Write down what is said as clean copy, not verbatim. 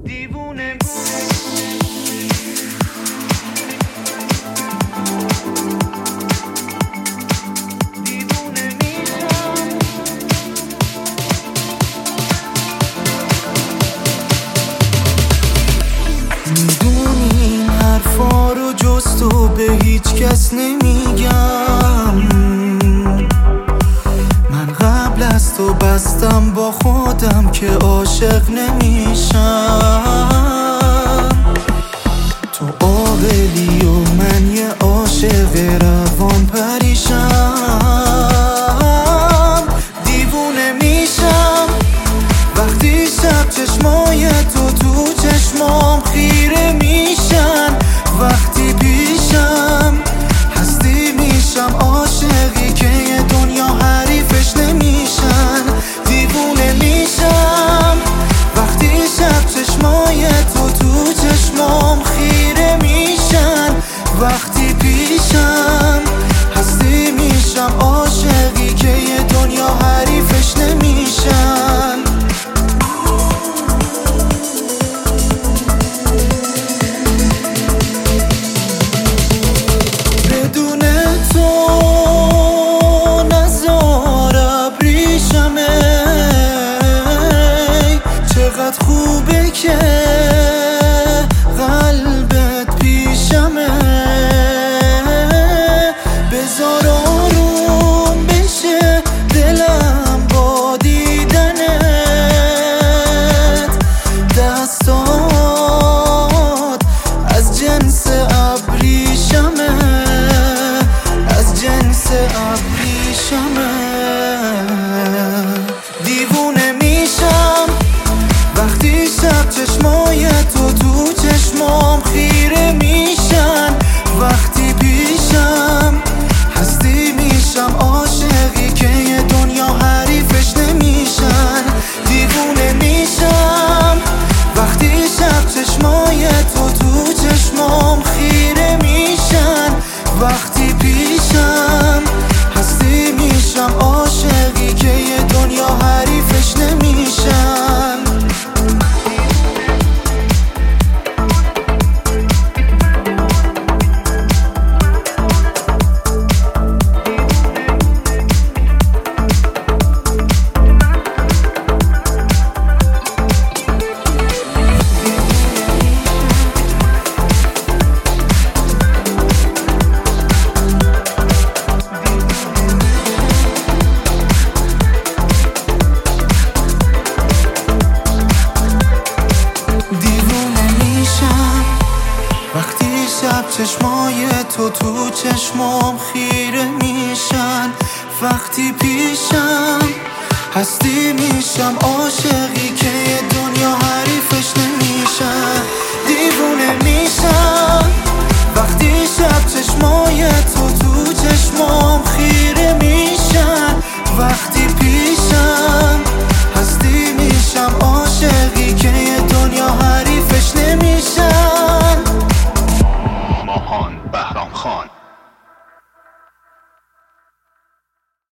دیوونه میدونی این حرفا رو جز تو به هیچ کس نمیگم. من قبل از تو بستم با خودم که عاشق نمیشم. تو عاقلی و من یه عاشق روان پریشم. دیوونه میشم وقتی شب چشمای تو چشمام خیره میشن. وقتی پیشم هستی میشم عاشقی که یه دنیا حریفش نمیشن. دیوونه میشم وقتی شب چشمای تو چشمام خیره میشن. وقتی پیشم هستی میشم عاشقی که یه دنیا حریفش نمیشن. خوبه که قلبت پیشمه. بذار آروم بشه دلم با دیدنت. دستات از جنس ابریشمه، از جنس ابریشمه. دیوونه میشم وقتی شب چشمای تو چشمام خیره میشن. وقتی پیشم هستی میشم عاشقی که یه دنیا حریفش نمیشن. دیوونه میشم وقتی شب چشمای تو چشمام خیره میشن. وقتی پیشم هستی میشم عاشقی که یه دنیا حریفش نمیشن. شب چشمای تو چشمام خیره میشن. وقتی پیشم هستی میشم عاشقی که یه دنیا حریفش نمیشن. دیوونه میشم